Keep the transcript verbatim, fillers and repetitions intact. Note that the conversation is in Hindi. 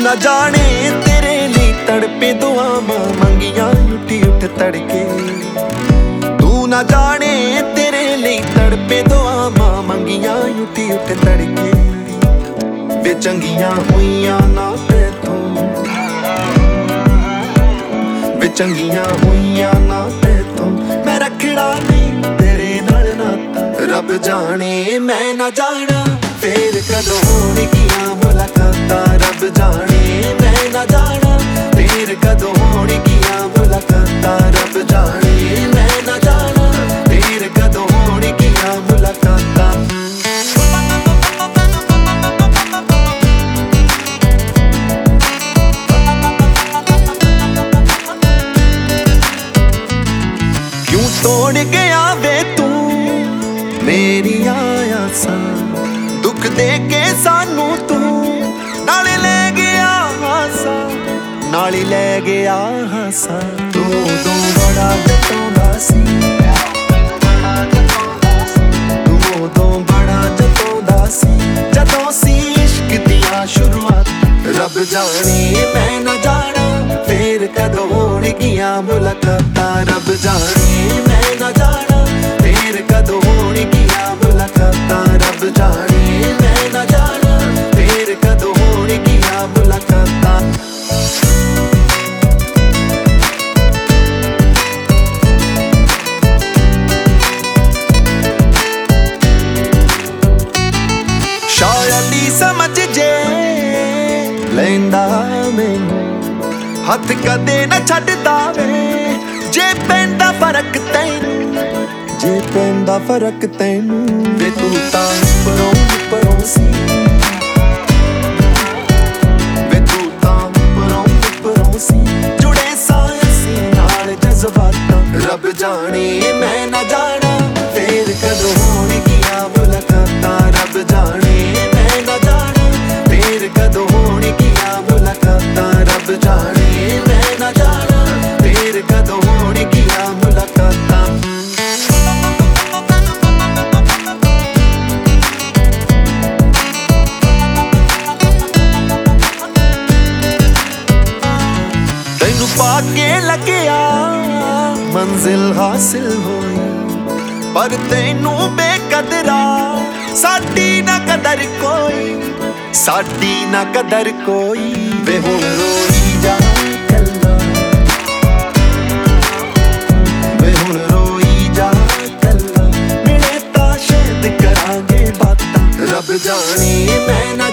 ना जाने तेरे लिए तड़पे दुआवां मंगियां उठी उठ तड़के। तू ना जाने तेरे लिए तड़पे दुआवां मंगियां उठी उठ तड़के। वे चंगियां हुइयां ना तेथों, वे चंगियां हुइयां ना तेथों, मैं रखड़ा नहीं तेरे नाल नाता। रब जाने मैं ना जाना फिर कदों होणगियां मुलाकातां। रब जाने मैं ना जाना फिर कदों होणगियां मुलाकातां। रब जाने मैं ना जाना फिर कदों होणगियां मुलाकातां। क्यों तोड़ गया वे तू मेरी आसां, दुख दे के सानू तू नाले ले गया हासा, नाले ले गया हासा। तू तो बड़ा जतोंदा सी, तू तो बड़ा जतोंदा सी जदों सी इश्क दियां शुरुआत। रब जाने मैं ना जाना फिर कदों होणगियां मुलाकातां। रब जाने मैं ना जाना फिर कदों होणगियां मुलाकातां। रब जाने मैं ना जाना फिर कदों होणगियां मुलाकातां। शायद ही समझ जे लैंदा मैनू हथ कदे न छड्डदा वे, जे पैंदा फर्क तैनू, जे पैंदा फर्क तैनू। वे तू तां उपरों उपरों सी, वे तू तां उपरों उपरों सी, जुड़े सां असीं नाल जज़्बातां। रब जाने मैं ना जाना फिर कदों होणगियां मुलाकातां। रब जाने मैं ना जाना फिर कदों होणगियां मुलाकातां। रब जाने मैं ना जाना फिर कदों होणगियां मुलाकातां। तैनू पाके लग्या मंजिल हासिल होई, पर तैनू बेकदरा साडी ना कदर कोई, साडी ना कदर कोई। वे हुण रोई जा कल्ला, वे हुण रोई जा कल्ला, मिले तां शायद करांगे बातां। रब जाने मैं ना